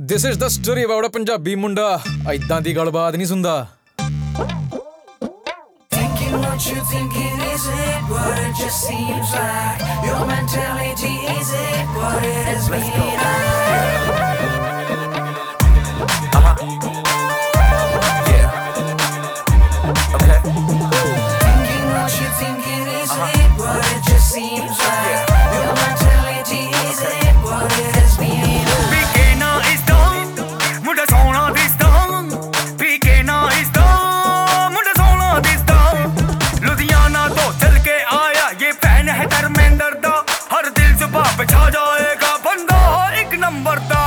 This is the story about a Punjabi ਮੁੰਡਾ ਐਦਾਂ ਦੀ ਗੱਲਬਾਤ ਨਹੀਂ ਸੁਣਦਾ। Thinking what you thinking is it what it just seems like your mentality is it what it has been Yeah. Okay. Thinking what you thinking is it what it just seems like your mentality is it what it has been छा जाएगा बंदा एक number दा।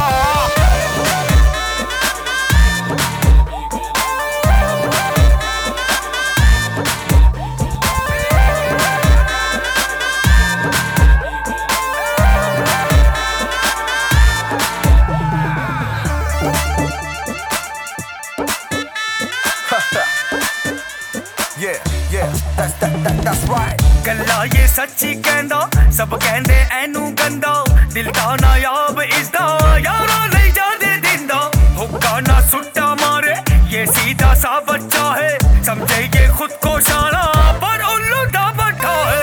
That's right. गल्ला ये सच्ची कहंदा सब कहंदे एनू गंदा दिल दा नायाब इसदा यारा ले जादे दिंदा हुक्का ना सुट्टा मारे ये सीधा सा बच्चा है समझे ये खुद को शाना पर उल्लू दा बट्टा है।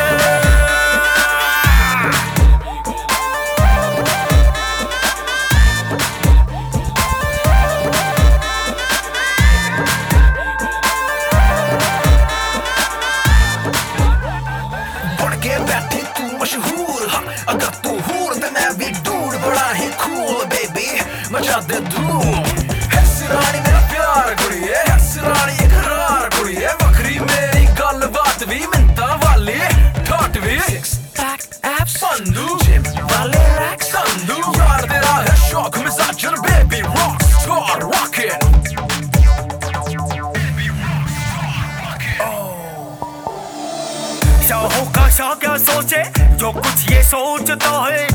बैठे तू मशहूर अगर तू हूर ते मैं भी डूड बड़ा ही cool baby मचा दे धूम। है सिरानी मेरा प्यार कुड़िए है सिरानी इकरार कुड़िए वखरी मेरी गल बात भी मिंता वाली ठाट भी सिक्स पैक एब्स संदू जिम वाले रैक संदू यार तेरा है शौक मिजाजर baby rock star rockin'। शाहों का शाह क्या सोचे जो कुछ ये सोचता है